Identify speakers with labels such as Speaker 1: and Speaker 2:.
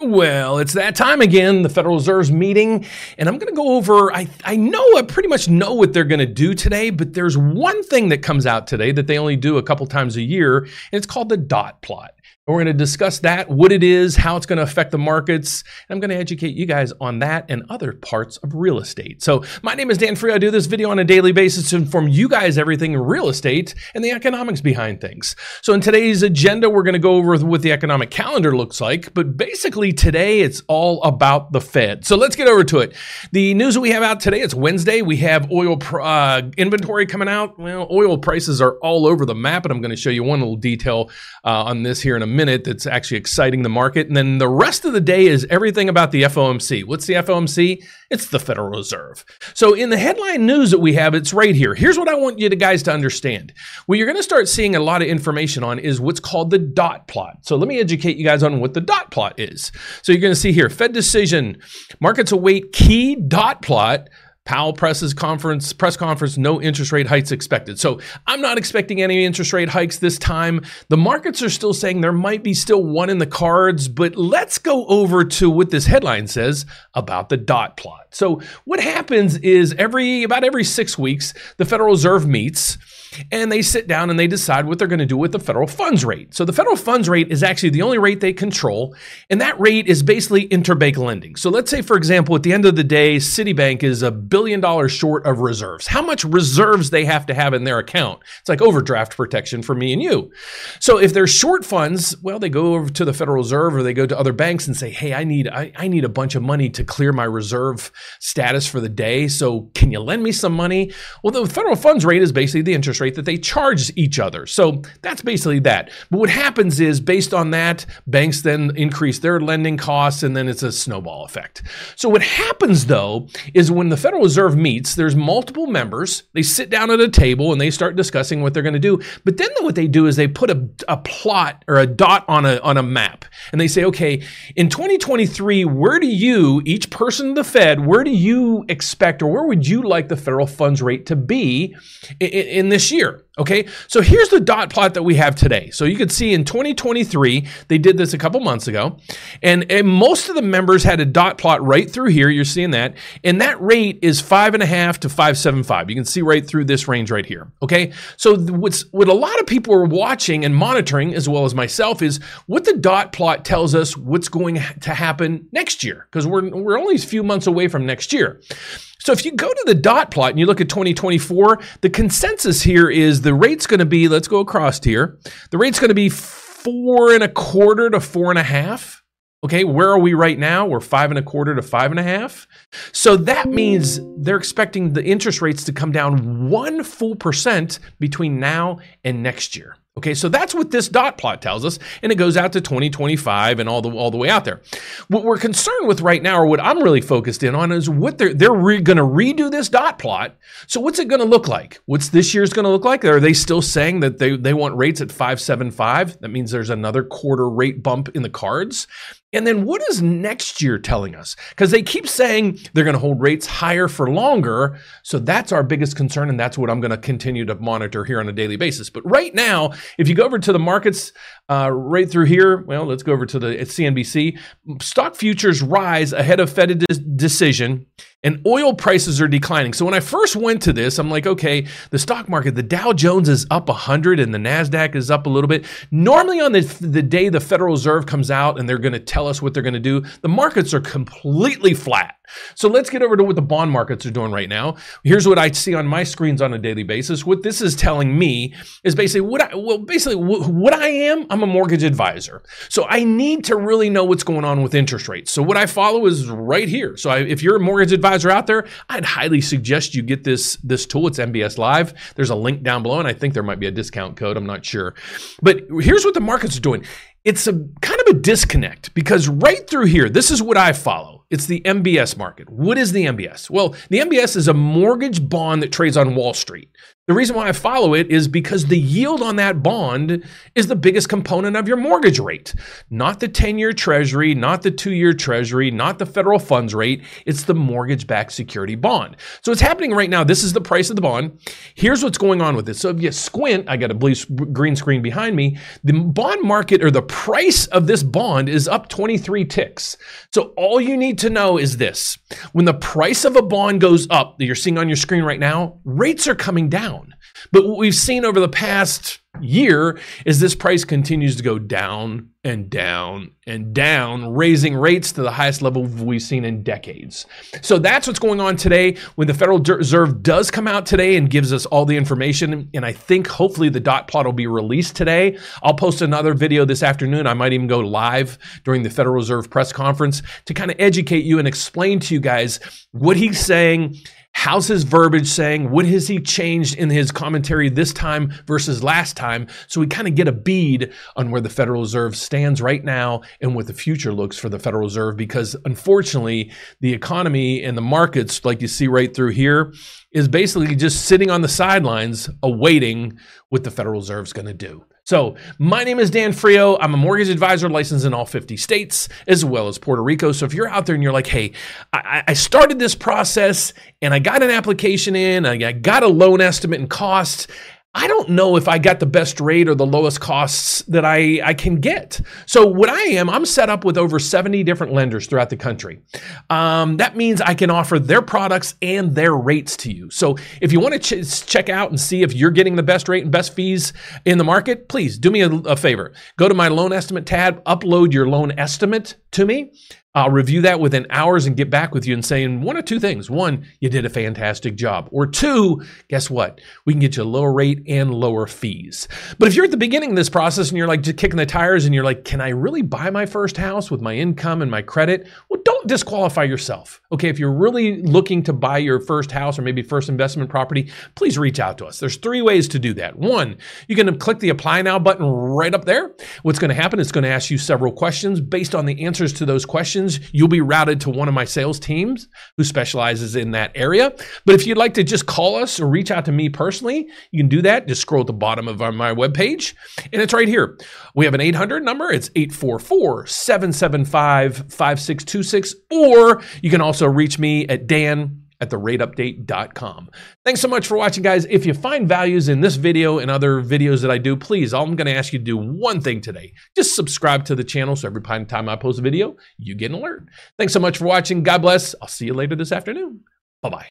Speaker 1: Well, it's that time again, the Federal Reserve's meeting, and I'm going to go over, I pretty much know what they're going to do today, but there's one thing that comes out today that they only do a couple times a year, and it's called the dot plot. And we're going to discuss that, what it is, how it's going to affect the markets, and I'm going to educate you guys on that and other parts of real estate. So my name is Dan Free. I do this video on a daily basis to inform you guys everything in real estate and the economics behind things. So in today's agenda, we're going to go over what the economic calendar looks like, but basically today it's all about the Fed. So let's get over to it. The news that we have out today, it's Wednesday. We have oil inventory coming out. Well, oil prices are all over the map, and I'm going to show you one little detail on this here in a minute that's actually exciting the market. And then the rest of the day is everything about the FOMC. What's the FOMC? It's the Federal Reserve. So in the headline news that we have, it's right here. Here's what I want you guys to understand. What you're going to start seeing a lot of information on is what's called the dot plot. So let me educate you guys on what the dot plot is. So you're going to see here, Fed decision, markets await key dot plot. Powell press conference, no interest rate hikes expected. So I'm not expecting any interest rate hikes this time. The markets are still saying there might be still one in the cards, but let's go over to what this headline says about the dot plot. So what happens is about every 6 weeks, the Federal Reserve meets and they sit down and they decide what they're going to do with the federal funds rate. So the federal funds rate is actually the only rate they control, and that rate is basically interbank lending. So let's say, for example, at the end of the day, Citibank is $1 billion short of reserves. How much reserves they have to have in their account? It's like overdraft protection for me and you. So if they're short funds, well, they go over to the Federal Reserve or they go to other banks and say, hey, I need a bunch of money to clear my reserve status for the day. So can you lend me some money? Well, the federal funds rate is basically the interest rate that they charge each other. So that's basically that. But what happens is based on that, banks then increase their lending costs and then it's a snowball effect. So what happens though is when the Federal Reserve meets, there's multiple members, they sit down at a table and they start discussing what they're going to do. But then what they do is they put a plot or a dot on a map and they say, okay, in 2023, where do you, each person in the Fed, where do you expect or where would you like the federal funds rate to be in this year? Okay, so here's the dot plot that we have today. So you could see in 2023, they did this a couple months ago, and most of the members had a dot plot right through here. You're seeing that, and that rate is 5.5 to 5.75. You can see right through this range right here. Okay, so what a lot of people are watching and monitoring, as well as myself, is what the dot plot tells us what's going to happen next year, because we're only a few months away from next year. So if you go to the dot plot and you look at 2024, the consensus here is the rate's going to be, let's go across here, the rate's going to be 4.25 to 4.5. Okay, where are we right now? We're 5.25 to 5.5. So that means they're expecting the interest rates to come down 1 full percent between now and next year. Okay, so that's what this dot plot tells us, and it goes out to 2025 and all the way out there. What we're concerned with right now, or what I'm really focused in on, is what they're going to redo this dot plot. So what's it going to look like? What's this year's going to look like? Are they still saying that they want rates at 5.75? That means there's another quarter rate bump in the cards. And then what is next year telling us? Because they keep saying they're going to hold rates higher for longer. So that's our biggest concern, and that's what I'm going to continue to monitor here on a daily basis. But right now, if you go over to the markets right through here, well, let's go over to the CNBC. Stock futures rise ahead of Fed decision, and oil prices are declining. So when I first went to this, I'm like, okay, the stock market, the Dow Jones is up 100 and the NASDAQ is up a little bit. Normally on the day the Federal Reserve comes out and they're going to tell us what they're going to do, the markets are completely flat. So let's get over to what the bond markets are doing right now. Here's what I see on my screens on a daily basis. What this is telling me is basically what I am. I'm a mortgage advisor. So I need to really know what's going on with interest rates. So what I follow is right here. So if you're a mortgage advisor out there, I'd highly suggest you get this tool. It's MBS Live. There's a link down below, and I think there might be a discount code. I'm not sure. But here's what the markets are doing. It's a kind of a disconnect because right through here, this is what I follow. It's the MBS market. What is the MBS? Well, the MBS is a mortgage bond that trades on Wall Street. The reason why I follow it is because the yield on that bond is the biggest component of your mortgage rate. Not the 10-year treasury, not the 2-year treasury, not the federal funds rate. It's the mortgage-backed security bond. So what's happening right now, this is the price of the bond. Here's what's going on with it. So if you squint, I got a blue green screen behind me. The bond market, or the price of this bond is up 23 ticks. So all you need to know is this. When the price of a bond goes up, that you're seeing on your screen right now, rates are coming down. But what we've seen over the past year is this price continues to go down and down and down, raising rates to the highest level we've seen in decades. So that's what's going on today when the Federal Reserve does come out today and gives us all the information. And I think hopefully the dot plot will be released today. I'll post another video this afternoon. I might even go live during the Federal Reserve press conference to kind of educate you and explain to you guys what he's saying. How's his verbiage saying? What has he changed in his commentary this time versus last time? So we kind of get a bead on where the Federal Reserve stands right now and what the future looks for the Federal Reserve, because unfortunately, the economy and the markets, like you see right through here, is basically just sitting on the sidelines awaiting what the Federal Reserve is going to do. So my name is Dan Frio. I'm a mortgage advisor licensed in all 50 states as well as Puerto Rico. So if you're out there and you're like, hey, I started this process and I got an application in, I got a loan estimate and costs, I don't know if I got the best rate or the lowest costs that I can get. So what I'm set up with over 70 different lenders throughout the country. That means I can offer their products and their rates to you. So if you want to check out and see if you're getting the best rate and best fees in the market, please do me a favor. Go to my loan estimate tab, upload your loan estimate to me. I'll review that within hours and get back with you and saying one or two things. One, you did a fantastic job. Or two, guess what? We can get you a lower rate and lower fees. But if you're at the beginning of this process and you're like just kicking the tires and you're like, can I really buy my first house with my income and my credit? Well, don't disqualify yourself. Okay, if you're really looking to buy your first house or maybe first investment property, please reach out to us. There's 3 ways to do that. One, you're going to click the Apply Now button right up there. What's going to happen is it's going to ask you several questions. Based on the answers to those questions, you'll be routed to one of my sales teams who specializes in that area. But if you'd like to just call us or reach out to me personally, you can do that. Just scroll at the bottom of my webpage, and it's right here. We have an 800 number. It's 844-775-5626, or you can also reach me at dan@therateupdate.com. Thanks so much for watching, guys. If you find values in this video and other videos that I do, please, I'm going to ask you to do one thing today. Just subscribe to the channel so every time I post a video, you get an alert. Thanks so much for watching. God bless. I'll see you later this afternoon. Bye-bye.